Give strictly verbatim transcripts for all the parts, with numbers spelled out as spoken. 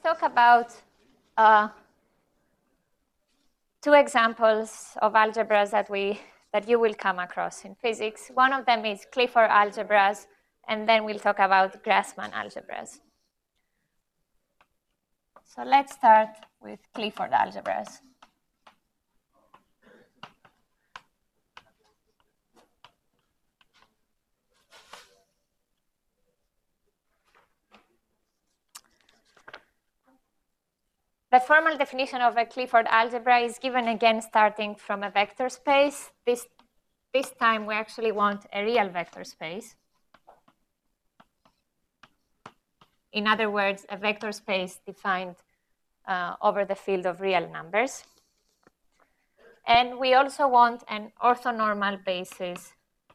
talk about uh, two examples of algebras that we that you will come across in physics. One of them is Clifford algebras, and then we'll talk about Grassmann algebras. So let's start with Clifford algebras. The formal definition of a Clifford algebra is given again starting from a vector space. This, this time we actually want a real vector space. In other words, a vector space defined uh, over the field of real numbers. And we also want an orthonormal basis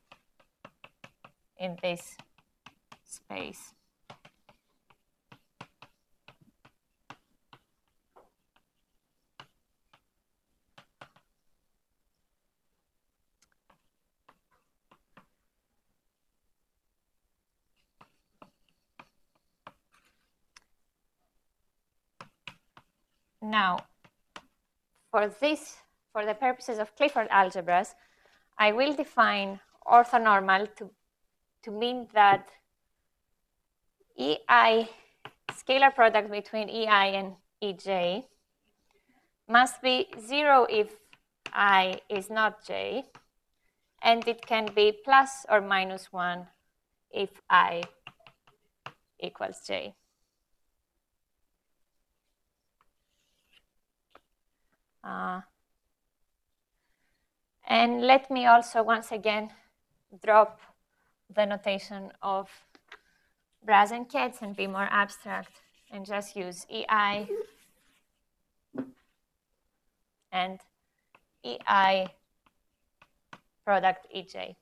in this space. Now, for this, for the purposes of Clifford algebras, I will define orthonormal to, to mean that E I, scalar product between E I and E J, must be zero if I is not J, and it can be plus or minus one if I equals J. Uh, and let me also once again drop the notation of Braz and Ketz and be more abstract and just use E I and E I product E J.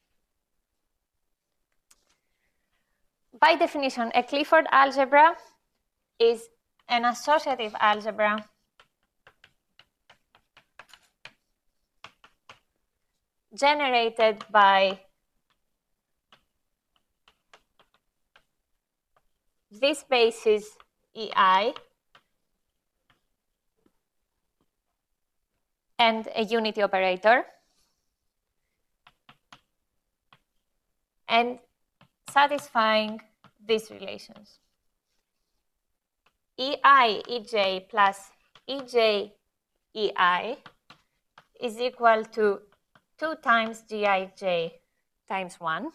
By definition, a Clifford algebra is an associative algebra generated by this basis E I and a unity operator, and satisfying these relations. E I E J plus E J E I is equal to two times G I J times one,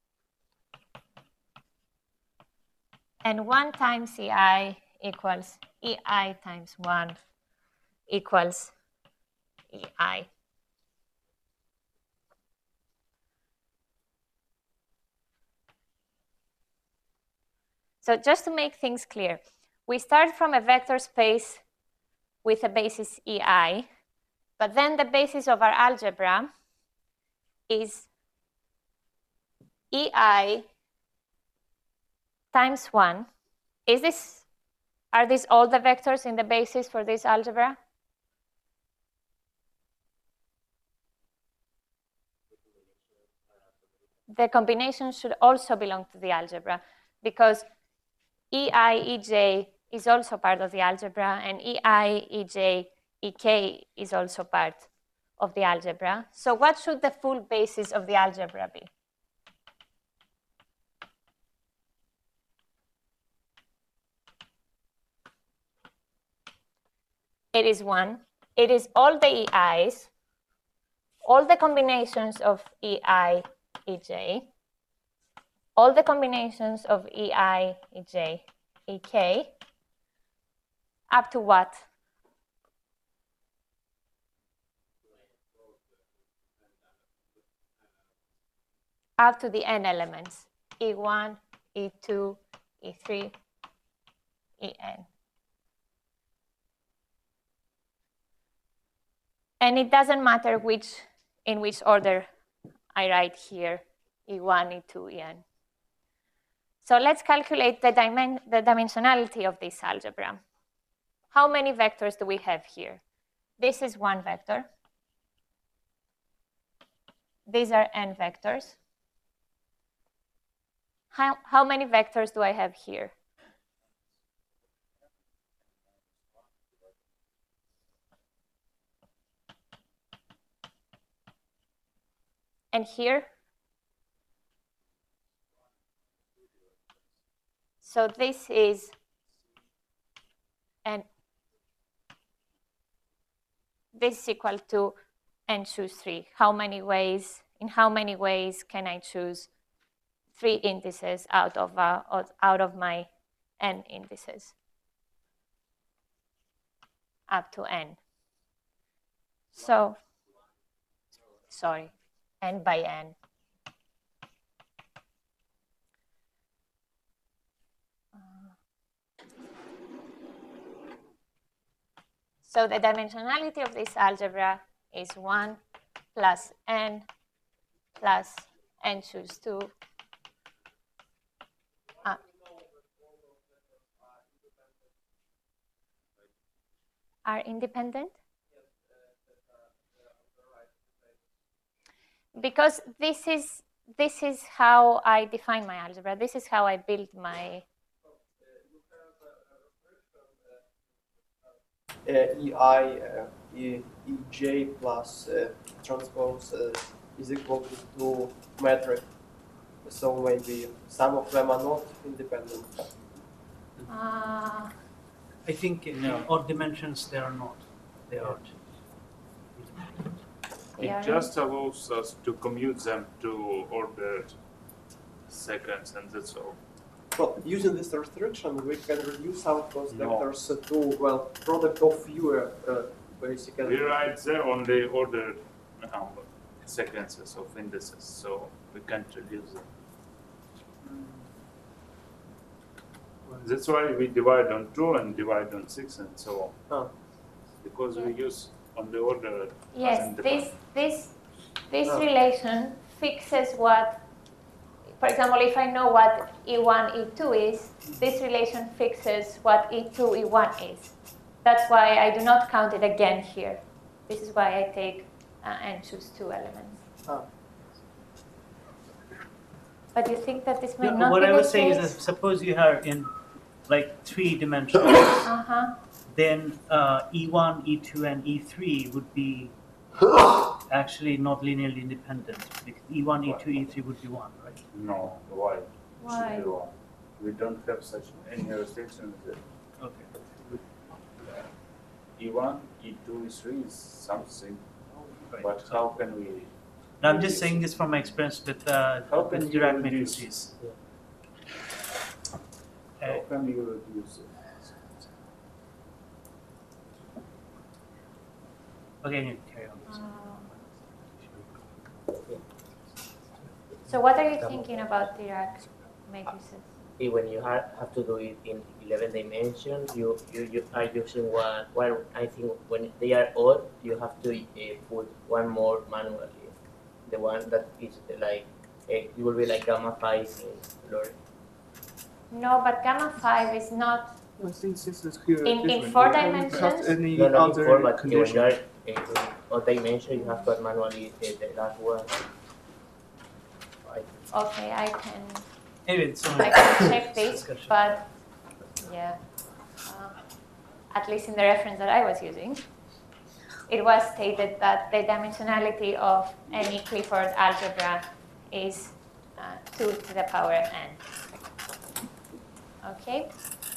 and one times E I equals E I times one equals E I. So just to make things clear, we start from a vector space with a basis E I, but then the basis of our algebra is E I times one. Is this, are these all the vectors in the basis for this algebra? The combination should also belong to the algebra because E I E J is also part of the algebra, and E I E J E K is also part of the algebra. So what should the full basis of the algebra be? It is one. It is all the E Is, all the combinations of E I E J, all the combinations of E I E J E K, up to what? Up to the n elements, E one, E two, E three, E n. And it doesn't matter which, in which order I write here, E one, E two, E n. So let's calculate the, dimen the dimensionality of this algebra. How many vectors do we have here? This is one vector. These are n vectors. How, how many vectors do I have here? and here. So this is n. This is equal to n choose three. How many ways, in how many ways can I choose three indices out of, uh, out of my n indices? Up to n. So, sorry, n by n. So the dimensionality of this algebra is one plus n plus n choose two. Uh, are independent? Because this is this is how I define my algebra. This is how I build my. Uh, E I, uh, E, Ej plus uh, transpose uh, is equal to metric. So maybe some of them are not independent. Uh, I think in uh, odd dimensions they are not. They aren't. Yeah. It just allows us to commute them to ordered seconds, and that's all. Well, using this restriction, we can reduce out those No. vectors uh, to, well, product of fewer, uh, basically. We write there only ordered um, sequences of indices, so we can't reduce them. That's why we divide on two and divide on six and so on. Oh. Because Yeah. we use on the order. Yes, this this this Oh. relation fixes what. For example, if I know what E one, E two is, this relation fixes what E two, E one is. That's why I do not count it again here. This is why I take uh, and choose two elements. Ah. But you think that this might Yeah, not what be I the was saying is case? that suppose you are in like three dimensions, Uh-huh. then uh, E one, E two, and E three would be actually not linearly independent because E one, E two, E three would be one, right? No, why? Why? Should be one. We don't have such any restrictions there. Okay. E one, E two, E three is something, Right. but how can we? Now, I'm just saying this from my experience with uh, How with can you Dirac reduce? matrices. How Uh, can you reduce it? okay, you carry on. Uh, so what are you thinking about Dirac matrices? When you have, have to do it in eleven dimensions, you, you, you are using one, well, I think when they are odd, you have to uh, put one more manually. The one that is like, uh, it will be like gamma five in Lorem. No, but gamma five is not I think this is here In- in different. four We haven't dimensions? got any No, no, other before, but when you condition. are uh, in odd dimension, you have to manually uh, the last one. I, okay. I can Anyway, so I can check this, discussion. but yeah, uh, at least in the reference that I was using, it was stated that the dimensionality of any Clifford algebra is uh, two to the power n. Okay.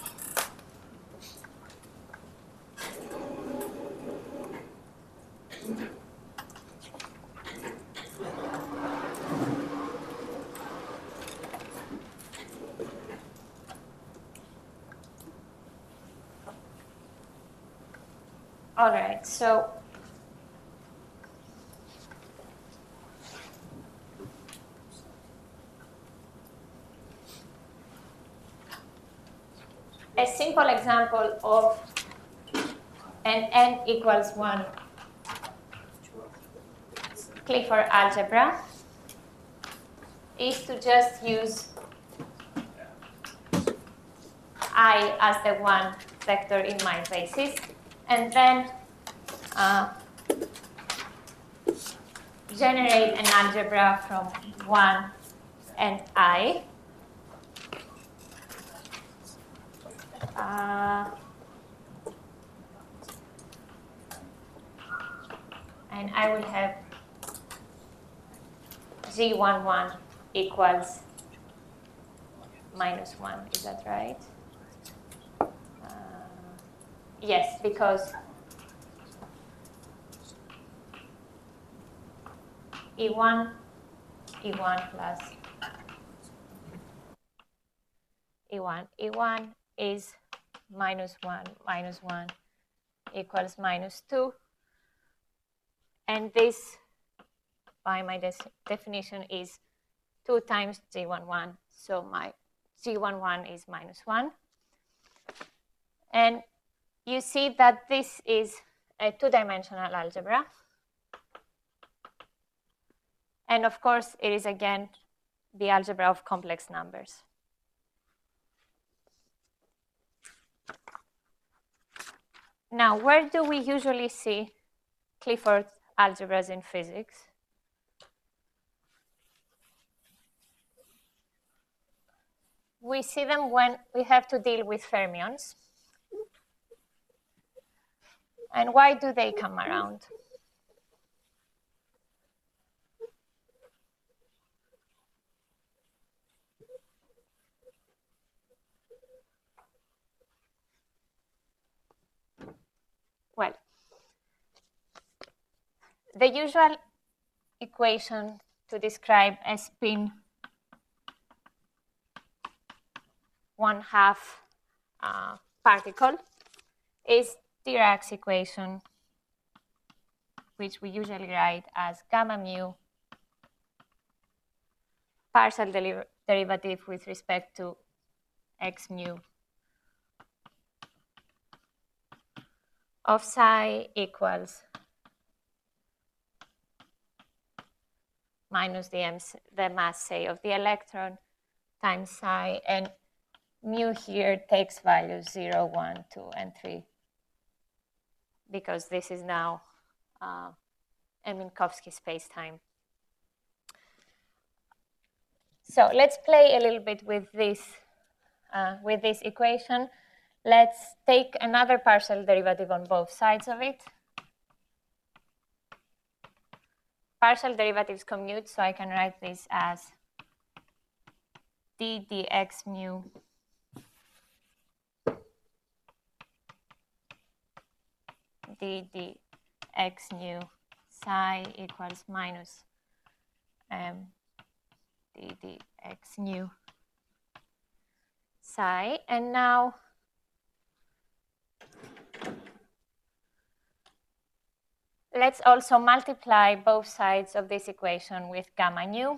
All right, so a simple example of an n equals one Clifford algebra is to just use I as the one vector in my basis, and then uh, generate an algebra from one and I. Uh, and I will have G one one equals minus one. Is that right? Uh, yes, because E one, E one plus E one. E one is minus one, minus one equals minus two. And this, by my definition, is two times G one one. So my G one one is minus one. And you see that this is a two-dimensional algebra. And of course, it is again the algebra of complex numbers. Now, where do we usually see Clifford algebras in physics? We see them when we have to deal with fermions. And why do they come around? Well, the usual equation to describe a spin one half uh, particle is Dirac's equation, which we usually write as gamma mu partial deriv derivative with respect to x mu of psi equals minus the, m, the mass, say, of the electron times psi, and mu here takes values zero, one, two, and three, because this is now uh, a Minkowski spacetime. So let's play a little bit with this, uh, with this equation. Let's take another partial derivative on both sides of it. Partial derivatives commute, so I can write this as d dx mu d dx mu psi equals minus um, d dx mu psi. And now let's also multiply both sides of this equation with gamma nu.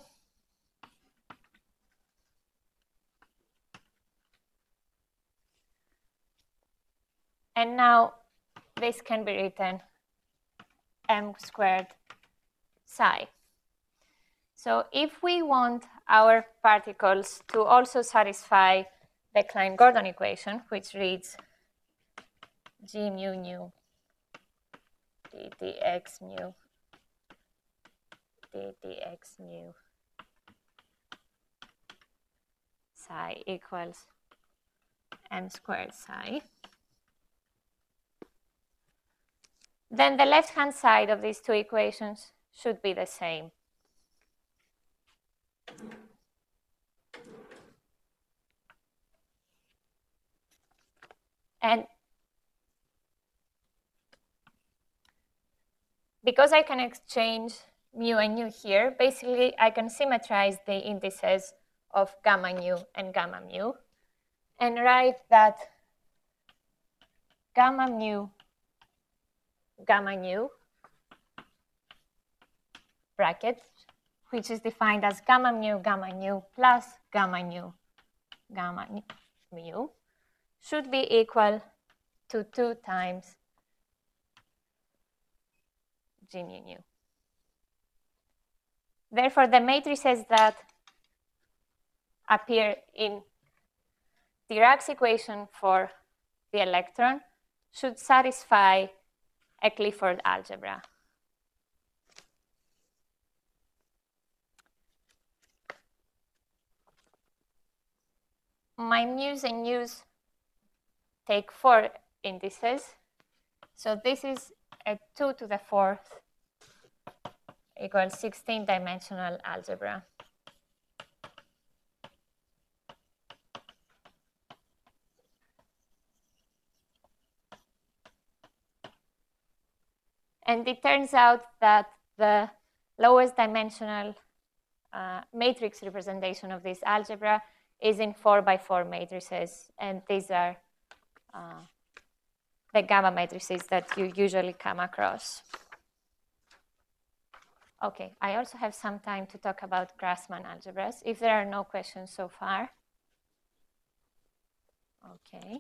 And now this can be written m squared psi. So if we want our particles to also satisfy the Klein-Gordon equation, which reads g mu nu d dx mu d dx mu psi equals m squared psi, then the left-hand side of these two equations should be the same. And because I can exchange mu and nu here, basically I can symmetrize the indices of gamma nu and gamma mu and write that gamma mu gamma nu bracket, which is defined as gamma mu gamma nu plus gamma nu gamma mu, should be equal to two times g mu nu. Therefore, the matrices that appear in Dirac's equation for the electron should satisfy a Clifford algebra. My mu's and nu's take four indices. So this is a two to the fourth equals sixteen dimensional algebra. And it turns out that the lowest dimensional uh, matrix representation of this algebra is in four by four matrices. And these are uh, the gamma matrices that you usually come across. Okay, I also have some time to talk about Grassmann algebras, if there are no questions so far. Okay.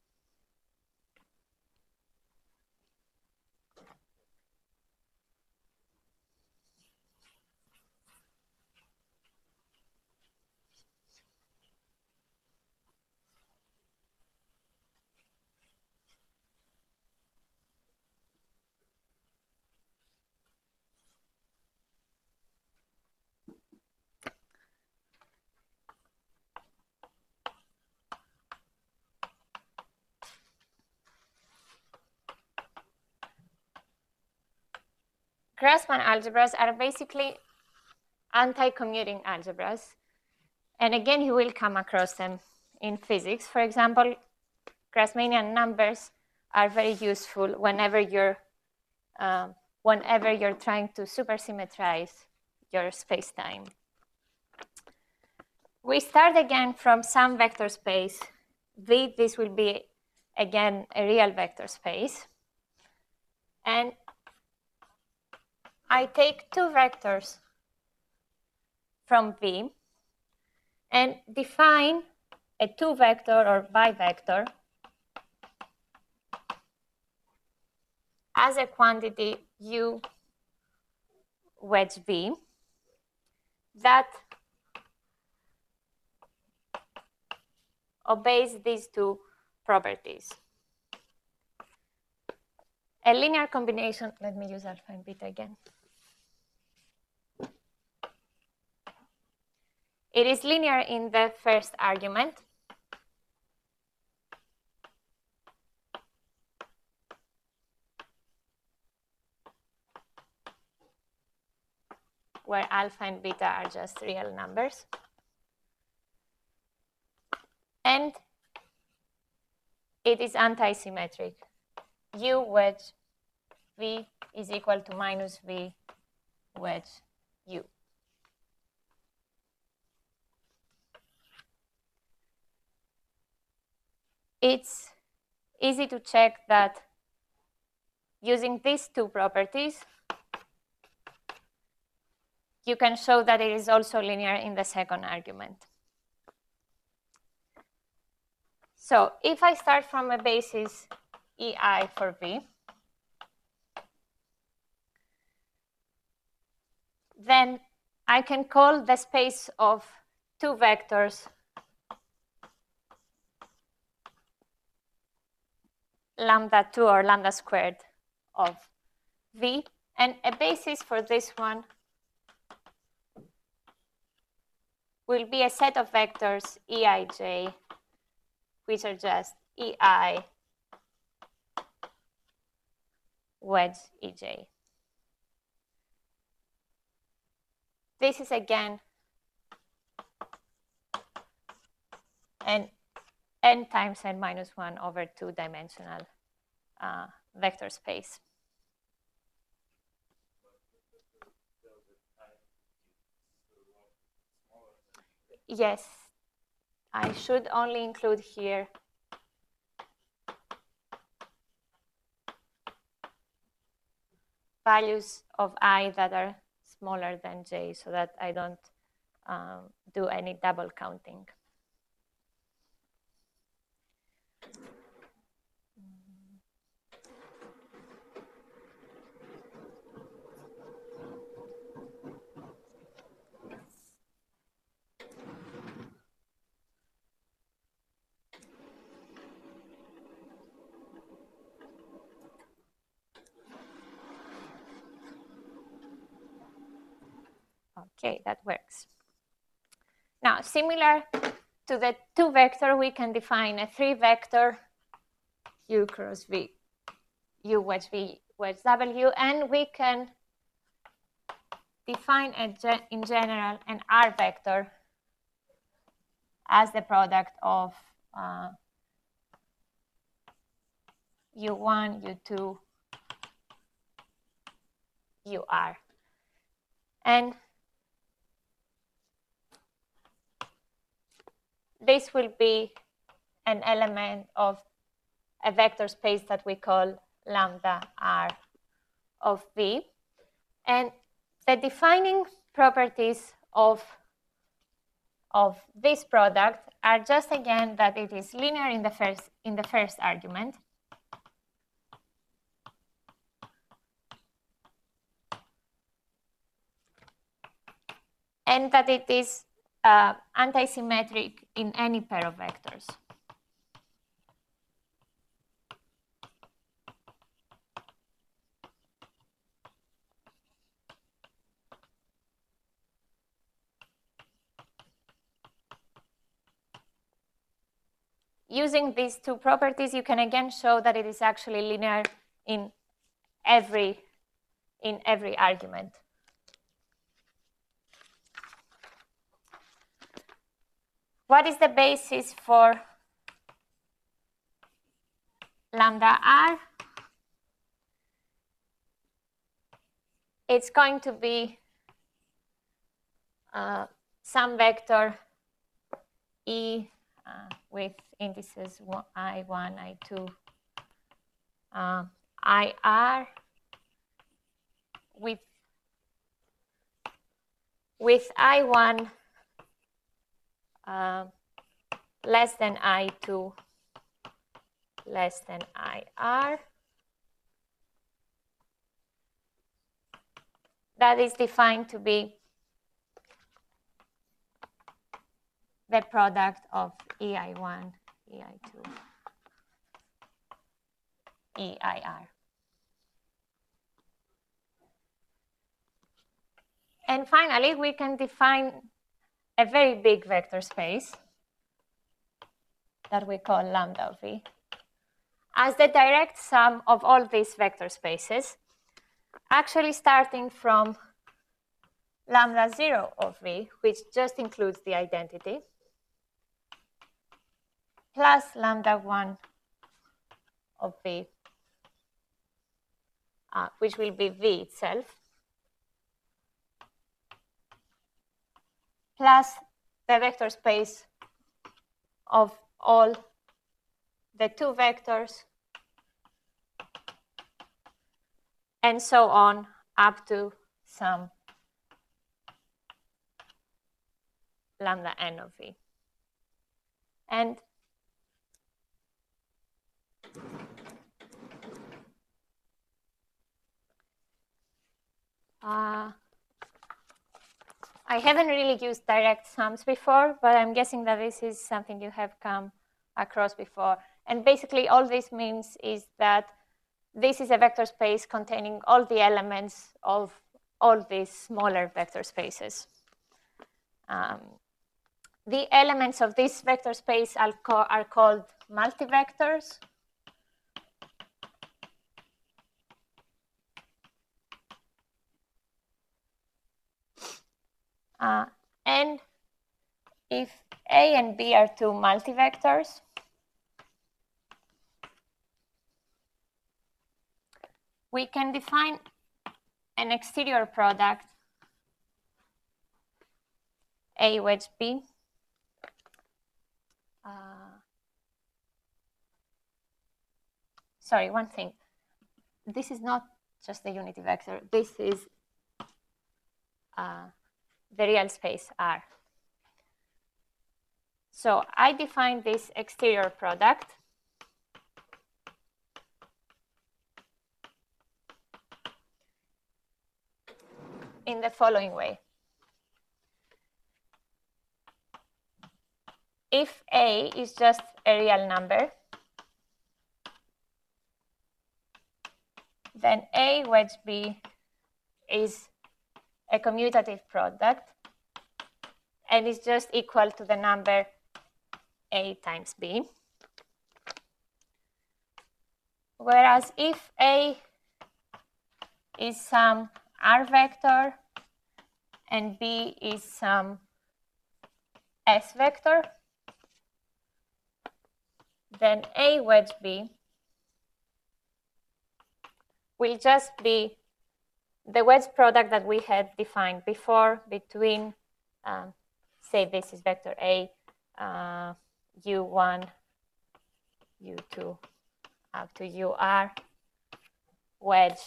Grassmann algebras are basically anti-commuting algebras. And again, you will come across them in physics. For example, Grassmannian numbers are very useful whenever you're, uh, whenever you're trying to supersymmetrize your space-time. We start again from some vector space. V, this will be, again, a real vector space. And I take two vectors from V and define a two-vector or bivector as a quantity U wedge V that obeys these two properties. A linear combination, let me use alpha and beta again. It is linear in the first argument. Where alpha and beta are just real numbers. And it is anti-symmetric. U wedge V is equal to minus V wedge U. It's easy to check that using these two properties, you can show that it is also linear in the second argument. So if I start from a basis E I for V, then I can call the space of two vectors lambda two or lambda squared of V, and a basis for this one will be a set of vectors E I J, which are just E I wedge E J. This is again an n times n minus one over two dimensional uh, vector space. Yes, I should only include here values of I that are smaller than j, so that I don't um, do any double counting. Okay, that works. Now, similar to the two vector, we can define a three vector U cross V, U wedge V wedge W, and we can define a ge in general an R vector as the product of uh, U one, U two, U R. And this will be an element of a vector space that we call lambda R of V. And the defining properties of, of this product are just again that it is linear in the first, in the first argument. And that it is uh, antisymmetric in any pair of vectors. Using these two properties, you can again show that it is actually linear in every, in every argument. What is the basis for lambda R? It's going to be uh, some vector E uh, with indices I one, I two, uh, I R with, with I one uh, less than I two, less than I R. That is defined to be the product of E I one, E I two, E I R. And finally, we can define a very big vector space that we call lambda V as the direct sum of all these vector spaces, actually starting from lambda zero of V, which just includes the identity, plus lambda one of V, uh, which will be V itself, plus the vector space of all the two vectors, and so on up to some lambda n of V. And uh, I haven't really used direct sums before, but I'm guessing that this is something you have come across before. And basically all this means is that this is a vector space containing all the elements of all these smaller vector spaces. Um, the elements of this vector space are, co are called multivectors. Uh, and if A and B are two multivectors, we can define an exterior product A wedge B. Uh, sorry, one thing. This is not just the unity vector. This is uh, the real space R. So I define this exterior product in the following way. If A is just a real number, then A wedge B is a commutative product and is just equal to the number A times B. Whereas if A is some R vector and B is some S vector, then A wedge B will just be the wedge product that we had defined before between, um, say this is vector A, uh, U one, U two, up to U R, wedge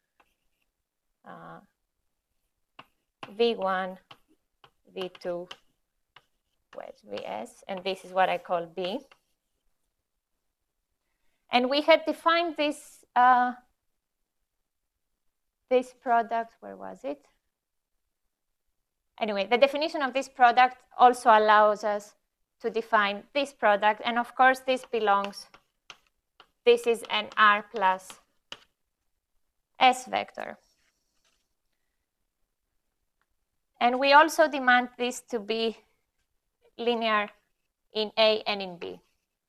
uh, V one, V two, wedge V S, and this is what I call B. And we had defined this uh, this product, where was it? Anyway, the definition of this product also allows us to define this product, and of course this belongs, this is an R plus S vector. And we also demand this to be linear in A and in B.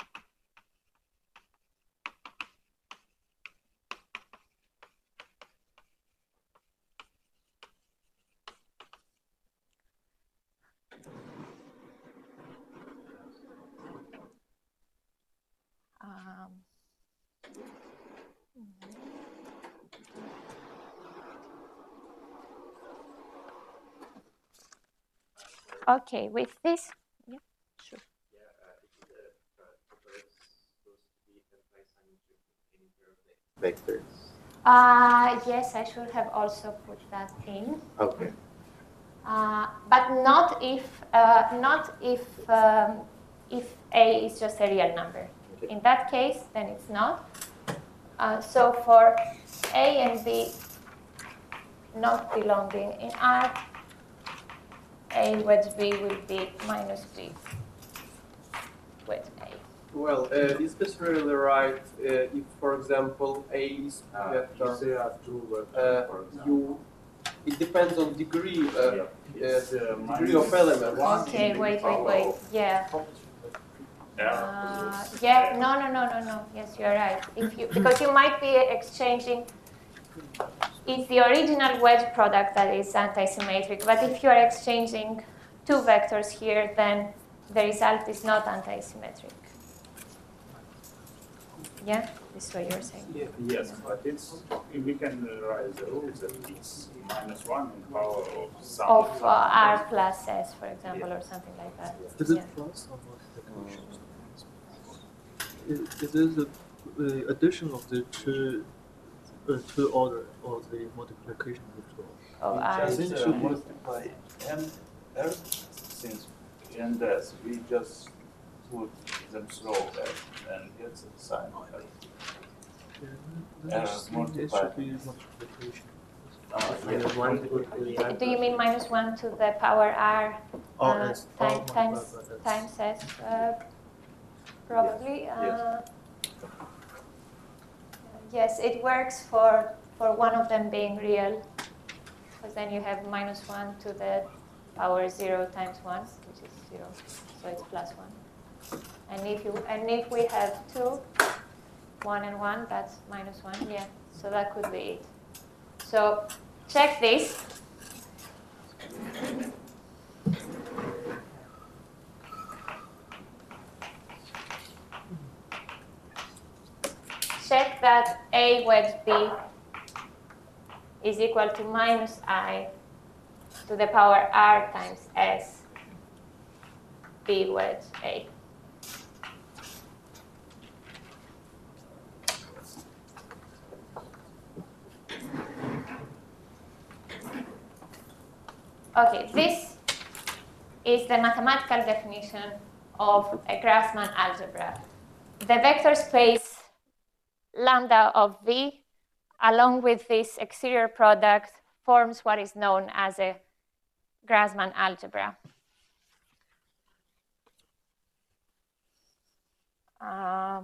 Um, okay, with this, yeah, sure. Vectors. Uh, yes, I should have also put that in. Okay. Uh, but not if uh, not if um, if A is just a real number. Okay. In that case, then it's not. Uh, so for A and B not belonging in R, A wedge B will be minus B wedge A. Well, uh, is this really right uh, if, for example, A is Uh, vector, if there are two vectors, uh, for example. U, it depends on degree, uh, Yeah. uh, It's, uh, degree of minus elements. one Okay, in the wait, wait, power wait. of- Yeah. Yeah. Uh, yeah, no, no, no, no, no. Yes, you're right. If you, because you might be exchanging, it's the original wedge product that is anti-symmetric, but if you're exchanging two vectors here, then the result is not anti-symmetric. Yeah, this is what you're saying. Yeah. Yes, but it's, we can write the rules that it's minus one in power of some. Of uh, R plus S, for example, or something like that. Is it Yeah. plus or multiplication? Is, is it the, the addition of the two uh, two order or the multiplication of the two? Of We R. just It uh, should be- multiply n, r, since n dash, we just put them slow back and get the sign. Yeah, Uh, then it should multiply. be multiplication. Uh, Yeah, yeah. one put to the R Do you mean plus minus one to the power R Or uh, S, or time, times multiplied by S. times S? Uh, probably. Uh, yes, it works for for one of them being real, because then you have minus one to the power zero times one, which is zero, so it's plus one. And if you and if we have two, one and one, that's minus one. Yeah, so that could be it. So check this. Check that A wedge B is equal to minus I to the power R times S B wedge A. Okay, this is the mathematical definition of a Grassmann algebra. The vector space lambda of V, along with this exterior product, forms what is known as a Grassmann algebra. Uh,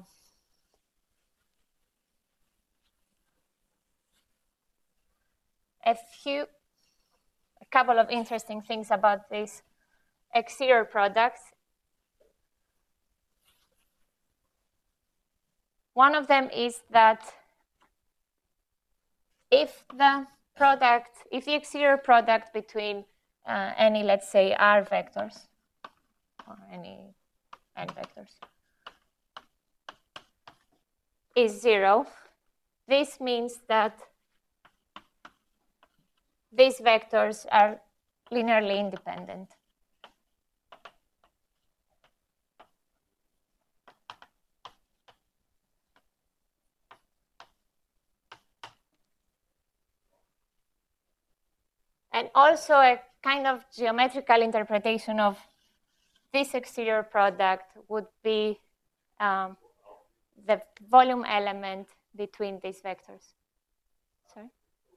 a few, a couple of interesting things about these exterior products. One of them is that if the product, if the exterior product between uh, any, let's say, R vectors, or any n vectors, is zero, this means that these vectors are linearly independent. And also a kind of geometrical interpretation of this exterior product would be um, the volume element between these vectors. Sorry?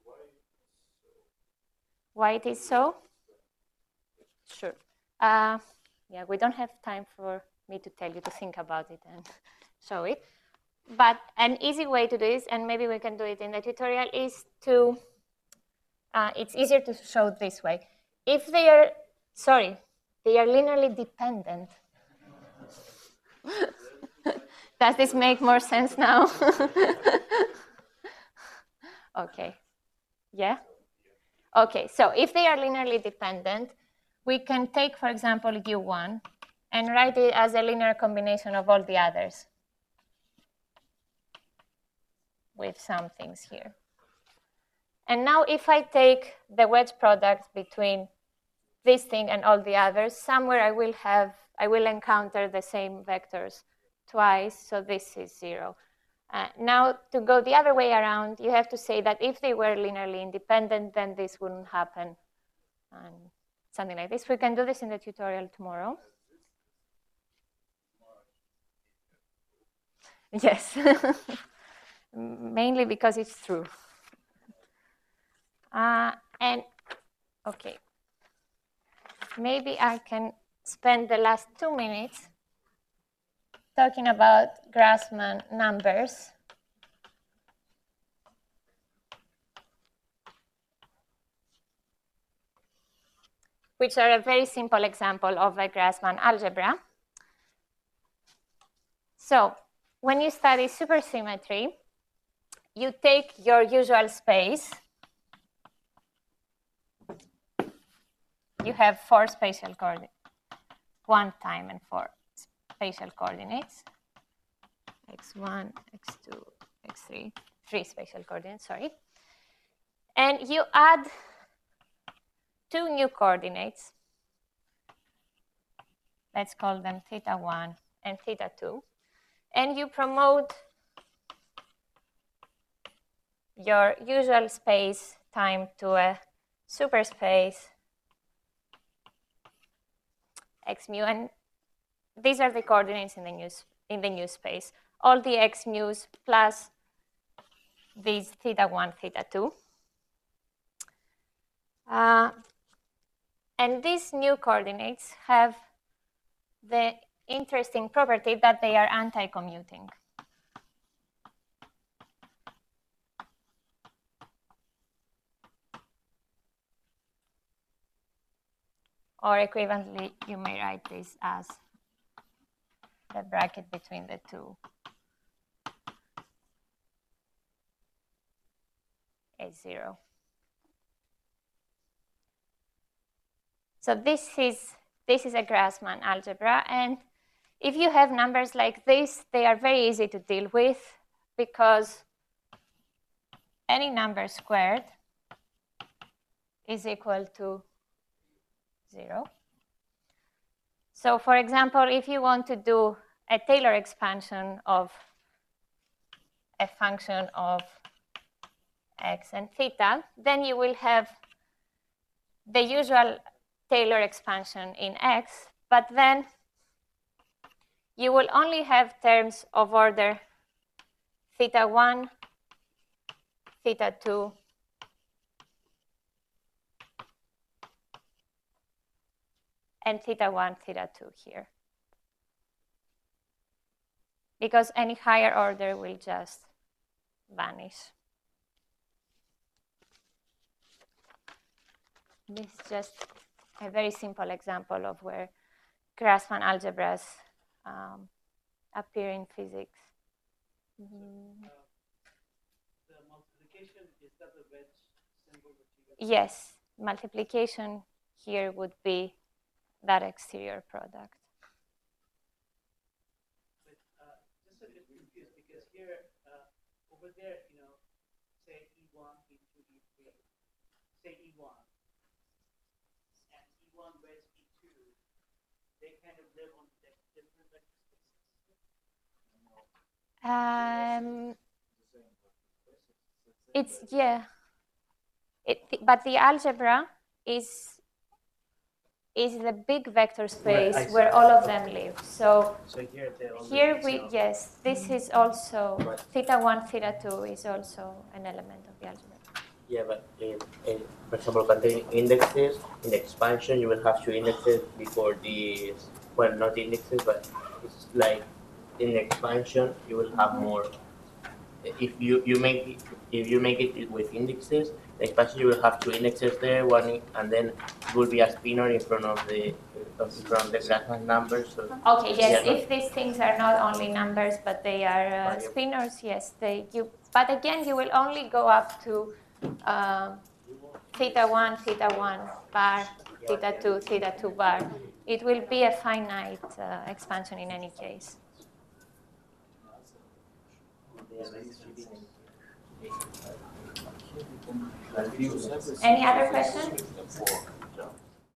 Why it is so? Sure. Uh, yeah, we don't have time for me to tell you to think about it and show it. But an easy way to do this, and maybe we can do it in the tutorial, is to, uh, it's easier to show this way. If they are, sorry, they are linearly dependent. Does this make more sense now? Okay. Yeah? Okay, so if they are linearly dependent, we can take, for example, U one and write it as a linear combination of all the others with some things here. And now if I take the wedge product between this thing and all the others, somewhere I will have, I will encounter the same vectors twice, so this is zero. Uh, now, to go the other way around, you have to say that if they were linearly independent, then this wouldn't happen, and something like this. We can do this in the tutorial tomorrow. Yes, mainly because it's true. Uh, and, okay, maybe I can spend the last two minutes talking about Grassmann numbers. Which are a very simple example of a Grassmann algebra. So when you study supersymmetry, you take your usual space. You have four spatial coordinates, one time and four spatial coordinates, x one, x two, x three, three spatial coordinates, sorry. And you add two new coordinates. Let's call them theta one and theta two. And you promote your usual space time to a superspace x mu, and these are the coordinates in the new in the new space. All the x mu's plus these theta one, theta two. Uh, and these new coordinates have the interesting property that they are anti-commuting. Or equivalently, you may write this as the bracket between the two is zero. So this is, this is a Grassmann algebra. And if you have numbers like this, they are very easy to deal with because any number squared is equal to zero. So for example, if you want to do a Taylor expansion of a function of x and theta, then you will have the usual Taylor expansion in x, but then you will only have terms of order theta one, theta two, and theta one, theta two here. Because any higher order will just vanish. This is just a very simple example of where Grassmann algebras um, appear in physics. Mm. Uh, the multiplication, is that the wedge symbol that you use? Yes, multiplication here would be that exterior product. But uh, just a bit confused because here, uh, over there, you know, say E one, E two, E three, say E one, and E one where's E two, they kind of live on the different vector spaces. Um, it's, yeah. It, but the algebra is is the big vector space Right, I see. where all of them live. So So here the only here we, itself. yes, this is also, Right. theta one, theta two is also an element of the algebra. Yeah, but in, in for example, containing indexes, in the expansion, you will have two indexes before these, well, not indexes, but it's like in the expansion, you will have more. If you, you make it, if you make it with indexes, the expansion you will have two indexes there, one, in- and then it will be a spinner in front of the, in front of the Grassmann number. So Okay, yes, yeah, if these things are not only numbers, but they are uh, Variable. spinners, yes, they, you, but again, you will only go up to uh, theta one, theta one bar, theta two, theta two bar. It will be a finite uh, expansion in any case. Any other question?